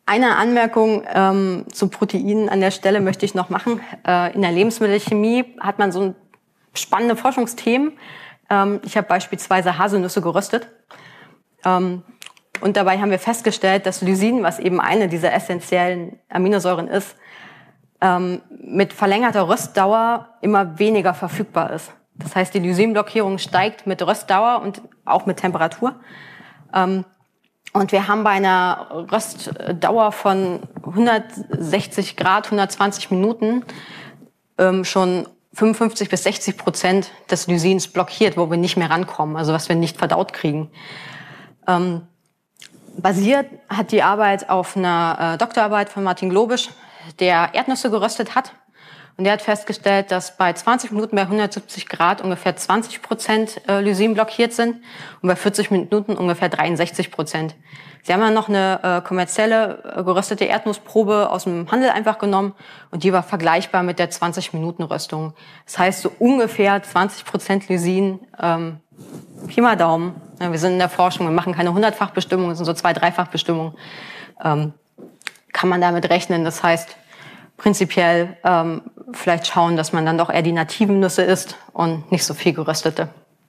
Eine Anmerkung ähm, zu Proteinen an der Stelle möchte ich noch machen. Äh, in der Lebensmittelchemie hat man so spannende Forschungsthemen. Ähm, ich habe beispielsweise Haselnüsse geröstet. Ähm, und dabei haben wir festgestellt, dass Lysin, was eben eine dieser essentiellen Aminosäuren ist, ähm, mit verlängerter Röstdauer immer weniger verfügbar ist. Das heißt, die Lysinblockierung steigt mit Röstdauer und auch mit Temperatur. Ähm, Und wir haben bei einer Röstdauer von hundertsechzig Grad, hundertzwanzig Minuten ähm, schon fünfundfünfzig bis sechzig Prozent des Lysins blockiert, wo wir nicht mehr rankommen, also was wir nicht verdaut kriegen. Ähm, basiert hat die Arbeit auf einer äh, Doktorarbeit von Martin Globisch, der Erdnüsse geröstet hat. Und der hat festgestellt, dass bei zwanzig Minuten bei hundertsiebzig Grad ungefähr zwanzig Prozent Lysin blockiert sind und bei vierzig Minuten ungefähr dreiundsechzig Prozent. Sie haben dann noch eine äh, kommerzielle äh, geröstete Erdnussprobe aus dem Handel einfach genommen und die war vergleichbar mit der zwanzig Minuten Röstung. Das heißt so ungefähr zwanzig Prozent Lysin, ähm, Pi mal Daumen. Ja, wir sind in der Forschung, wir machen keine hundertfach-Bestimmung, das sind so zwei-, dreifach-Bestimmungen. Ähm, kann man damit rechnen, das heißt, prinzipiell ähm, vielleicht schauen, dass man dann doch eher die nativen Nüsse isst und nicht so viel geröstete.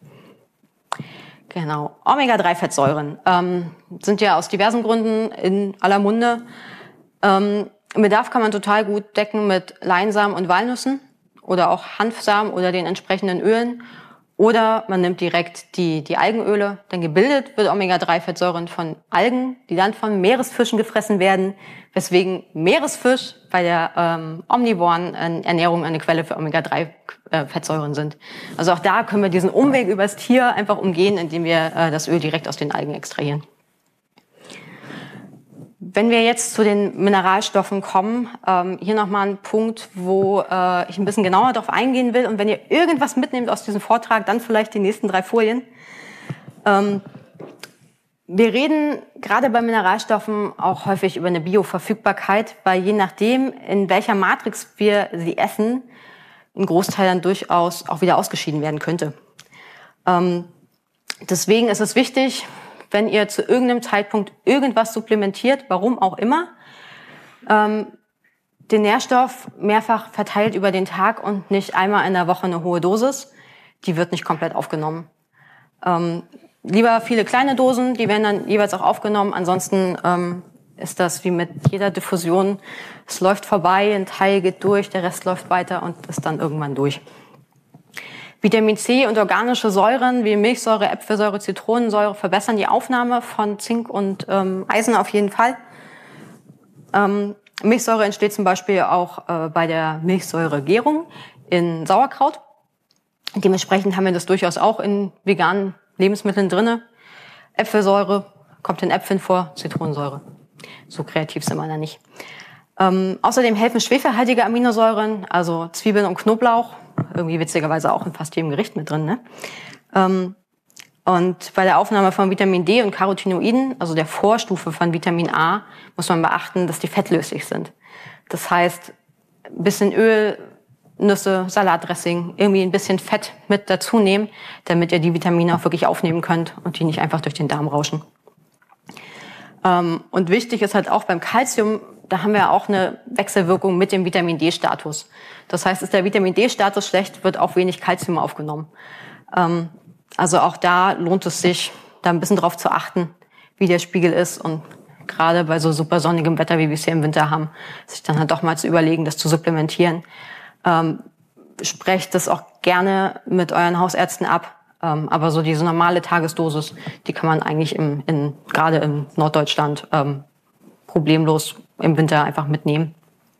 Genau. Omega drei Fettsäuren ähm, sind ja aus diversen Gründen in aller Munde. Ähm, Bedarf kann man total gut decken mit Leinsamen und Walnüssen oder auch Hanfsamen oder den entsprechenden Ölen. Oder man nimmt direkt die, die Algenöle. Denn gebildet wird Omega drei Fettsäuren von Algen, die dann von Meeresfischen gefressen werden, weswegen Meeresfisch bei der ähm, omnivoren Ernährung eine Quelle für Omega drei Fettsäuren sind. Also auch da können wir diesen Umweg übers Tier einfach umgehen, indem wir äh, das Öl direkt aus den Algen extrahieren. Wenn wir jetzt zu den Mineralstoffen kommen, ähm, hier nochmal ein Punkt, wo äh, ich ein bisschen genauer darauf eingehen will. Und wenn ihr irgendwas mitnehmt aus diesem Vortrag, dann vielleicht die nächsten drei Folien. Ähm, wir reden gerade bei Mineralstoffen auch häufig über eine Bioverfügbarkeit, weil je nachdem, in welcher Matrix wir sie essen, ein Großteil dann durchaus auch wieder ausgeschieden werden könnte. Ähm, deswegen ist es wichtig, wenn ihr zu irgendeinem Zeitpunkt irgendwas supplementiert, warum auch immer, ähm, den Nährstoff mehrfach verteilt über den Tag und nicht einmal in der Woche eine hohe Dosis. Die wird nicht komplett aufgenommen. Ähm, lieber viele kleine Dosen, die werden dann jeweils auch aufgenommen. Ansonsten ähm, ist das wie mit jeder Diffusion. Es läuft vorbei, ein Teil geht durch, der Rest läuft weiter und ist dann irgendwann durch. Vitamin C und organische Säuren wie Milchsäure, Äpfelsäure, Zitronensäure verbessern die Aufnahme von Zink und ähm, Eisen auf jeden Fall. Ähm, Milchsäure entsteht zum Beispiel auch äh, bei der Milchsäuregärung in Sauerkraut. Dementsprechend haben wir das durchaus auch in veganen Lebensmitteln drinne. Äpfelsäure kommt in Äpfeln vor, Zitronensäure. So kreativ sind wir da nicht. Ähm, außerdem helfen schwefelhaltige Aminosäuren, also Zwiebeln und Knoblauch, irgendwie witzigerweise auch in fast jedem Gericht mit drin, ne? Ähm, und bei der Aufnahme von Vitamin D und Carotinoiden, also der Vorstufe von Vitamin A, muss man beachten, dass die fettlöslich sind. Das heißt, ein bisschen Öl, Nüsse, Salatdressing, irgendwie ein bisschen Fett mit dazu nehmen, damit ihr die Vitamine auch wirklich aufnehmen könnt und die nicht einfach durch den Darm rauschen. Ähm, und wichtig ist halt auch beim Calcium, da haben wir auch eine Wechselwirkung mit dem Vitamin D-Status. Das heißt, ist der Vitamin D-Status schlecht, wird auch wenig Calcium aufgenommen. Ähm, also auch da lohnt es sich, da ein bisschen drauf zu achten, wie der Spiegel ist. Und gerade bei so super sonnigem Wetter, wie wir es hier im Winter haben, sich dann halt doch mal zu überlegen, das zu supplementieren. Ähm, sprecht das auch gerne mit euren Hausärzten ab. Ähm, aber so diese normale Tagesdosis, die kann man eigentlich im, in, gerade in Norddeutschland ähm, problemlos im Winter einfach mitnehmen.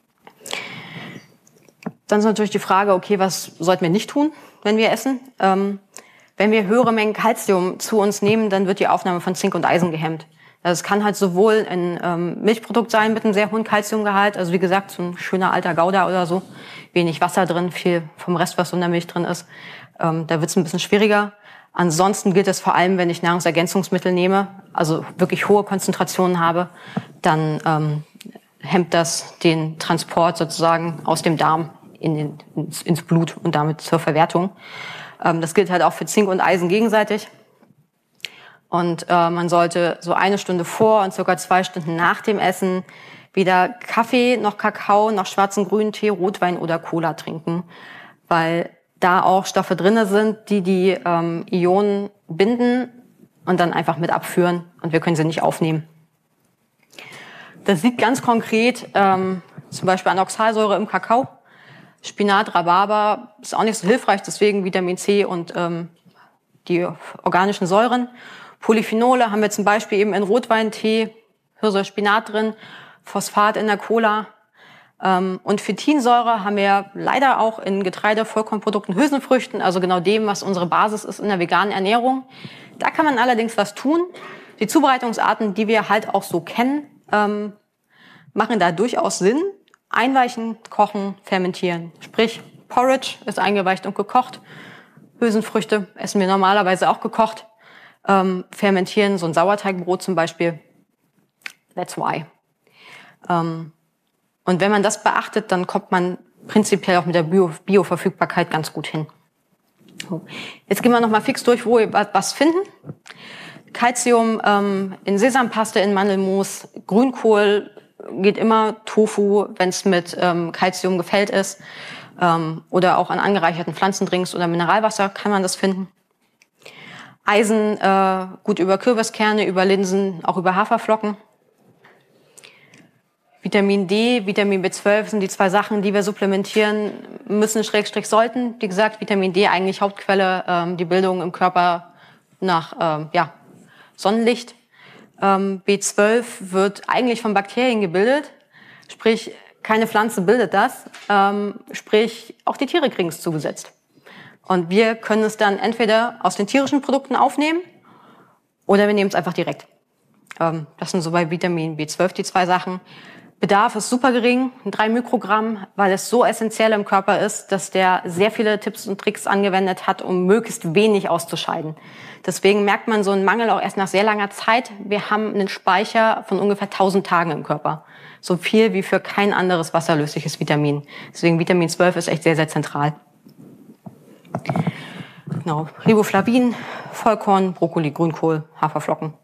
Dann ist natürlich die Frage, okay, was sollten wir nicht tun, wenn wir essen? Ähm, wenn wir höhere Mengen Calcium zu uns nehmen, dann wird die Aufnahme von Zink und Eisen gehemmt. Also es kann halt sowohl ein ähm, Milchprodukt sein mit einem sehr hohen Calciumgehalt, also wie gesagt, so ein schöner alter Gouda oder so, wenig Wasser drin, viel vom Rest, was in der Milch drin ist. Ähm, da wird es ein bisschen schwieriger. Ansonsten gilt es vor allem, wenn ich Nahrungsergänzungsmittel nehme, also wirklich hohe Konzentrationen habe, dann ähm, hemmt das den Transport sozusagen aus dem Darm in den, ins, ins Blut und damit zur Verwertung. Ähm, das gilt halt auch für Zink und Eisen gegenseitig. Und äh, man sollte so eine Stunde vor und circa zwei Stunden nach dem Essen weder Kaffee, noch Kakao, noch schwarzen grünen Tee, Rotwein oder Cola trinken, weil da auch Stoffe drinne sind, die die ähm, Ionen binden und dann einfach mit abführen und wir können sie nicht aufnehmen. Das sieht ganz konkret ähm, zum Beispiel an Oxalsäure im Kakao. Spinat, Rhabarber ist auch nicht so hilfreich, deswegen Vitamin C und ähm, die organischen Säuren. Polyphenole haben wir zum Beispiel eben in Rotweintee, Hirse, Spinat drin, Phosphat in der Cola. Ähm, und Phytinsäure haben wir leider auch in Getreide, Vollkornprodukten, Hülsenfrüchten, also genau dem, was unsere Basis ist in der veganen Ernährung. Da kann man allerdings was tun. Die Zubereitungsarten, die wir halt auch so kennen, ähm, machen da durchaus Sinn. Einweichen, kochen, fermentieren. Sprich, Porridge ist eingeweicht und gekocht. Hülsenfrüchte essen wir normalerweise auch gekocht. Ähm, fermentieren, so ein Sauerteigbrot zum Beispiel. That's why. Ähm, und wenn man das beachtet, dann kommt man prinzipiell auch mit der Bio- Bioverfügbarkeit ganz gut hin. So. Jetzt gehen wir nochmal fix durch, wo wir was finden. Calcium ähm, in Sesampaste, in Mandelmus, Grünkohl geht immer, Tofu, wenn es mit ähm, Calcium gefällt ist, ähm, oder auch an angereicherten Pflanzendrinks oder Mineralwasser kann man das finden. Eisen äh, gut über Kürbiskerne, über Linsen, auch über Haferflocken. Vitamin D, Vitamin B zwölf sind die zwei Sachen, die wir supplementieren müssen, Schrägstrich sollten. Wie gesagt, Vitamin D eigentlich Hauptquelle, ähm, die Bildung im Körper nach ähm, ja, Sonnenlicht. Ähm, B zwölf wird eigentlich von Bakterien gebildet, sprich keine Pflanze bildet das, ähm, sprich auch die Tiere kriegen es zugesetzt. Und wir können es dann entweder aus den tierischen Produkten aufnehmen oder wir nehmen es einfach direkt. Ähm, das sind so bei Vitamin B zwölf die zwei Sachen. Bedarf ist super gering, drei Mikrogramm, weil es so essentiell im Körper ist, dass der sehr viele Tipps und Tricks angewendet hat, um möglichst wenig auszuscheiden. Deswegen merkt man so einen Mangel auch erst nach sehr langer Zeit. Wir haben einen Speicher von ungefähr tausend Tagen im Körper. So viel wie für kein anderes wasserlösliches Vitamin. Deswegen Vitamin zwölf ist echt sehr, sehr zentral. Genau. Riboflavin, Vollkorn, Brokkoli, Grünkohl, Haferflocken.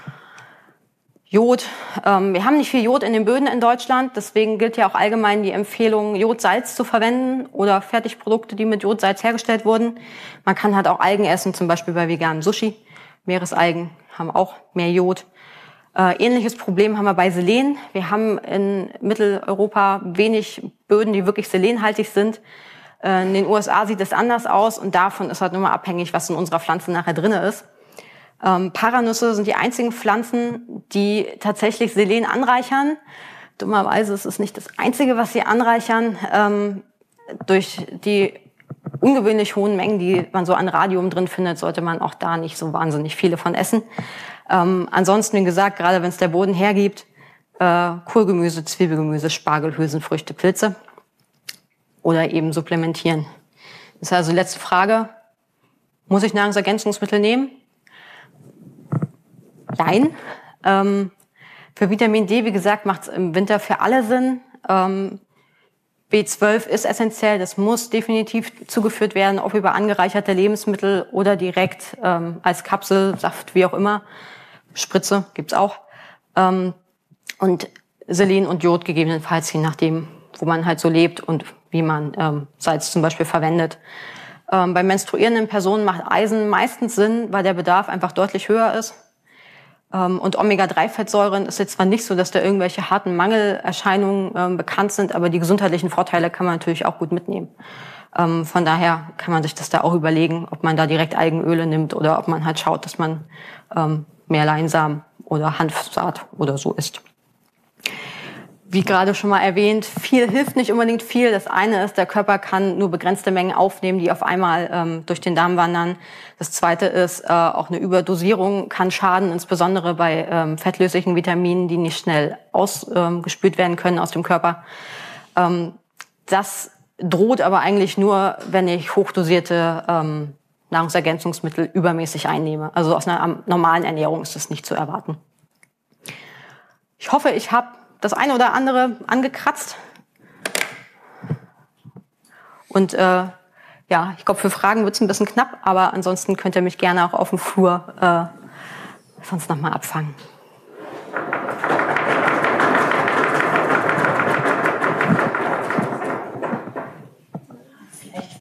Jod. Ähm, wir haben nicht viel Jod in den Böden in Deutschland, deswegen gilt ja auch allgemein die Empfehlung, Jodsalz zu verwenden oder Fertigprodukte, die mit Jodsalz hergestellt wurden. Man kann halt auch Algen essen, zum Beispiel bei veganem Sushi. Meeresalgen haben auch mehr Jod. Äh, ähnliches Problem haben wir bei Selen. Wir haben in Mitteleuropa wenig Böden, die wirklich selenhaltig sind. Äh, in den U S A sieht es anders aus und davon ist halt nur mal abhängig, was in unserer Pflanze nachher drin ist. Ähm, Paranüsse sind die einzigen Pflanzen, die tatsächlich Selen anreichern. Dummerweise ist es nicht das Einzige, was sie anreichern. Ähm, durch die ungewöhnlich hohen Mengen, die man so an Radium drin findet, sollte man auch da nicht so wahnsinnig viele von essen. Ähm, ansonsten, wie gesagt, gerade wenn es der Boden hergibt, äh, Kohlgemüse, Zwiebelgemüse, Spargel, Hülsenfrüchte, Pilze oder eben supplementieren. Das ist also die letzte Frage. Muss ich Nahrungsergänzungsmittel nehmen? Nein. Ähm, für Vitamin D, wie gesagt, macht es im Winter für alle Sinn. Ähm, B zwölf ist essentiell, das muss definitiv zugeführt werden, ob über angereicherte Lebensmittel oder direkt ähm, als Kapsel, Saft, wie auch immer. Spritze gibt's auch. Ähm, und Selen und Jod gegebenenfalls, je nachdem, wo man halt so lebt und wie man ähm, Salz zum Beispiel verwendet. Ähm, bei menstruierenden Personen macht Eisen meistens Sinn, weil der Bedarf einfach deutlich höher ist. Und Omega drei Fettsäuren ist jetzt zwar nicht so, dass da irgendwelche harten Mangelerscheinungen ähm, bekannt sind, aber die gesundheitlichen Vorteile kann man natürlich auch gut mitnehmen. Ähm, von daher kann man sich das da auch überlegen, ob man da direkt Algenöle nimmt oder ob man halt schaut, dass man ähm, mehr Leinsamen oder Hanfsaat oder so isst. Wie gerade schon mal erwähnt, viel hilft nicht unbedingt viel. Das eine ist, der Körper kann nur begrenzte Mengen aufnehmen, die auf einmal ähm, durch den Darm wandern. Das zweite ist, äh, auch eine Überdosierung kann schaden, insbesondere bei ähm, fettlöslichen Vitaminen, die nicht schnell ausgespült ähm, werden können aus dem Körper. Ähm, das droht aber eigentlich nur, wenn ich hochdosierte ähm, Nahrungsergänzungsmittel übermäßig einnehme. Also aus einer normalen Ernährung ist das nicht zu erwarten. Ich hoffe, ich habe das eine oder andere angekratzt. Und äh, ja, ich glaube, für Fragen wird es ein bisschen knapp, aber ansonsten könnt ihr mich gerne auch auf dem Flur äh, sonst nochmal abfangen.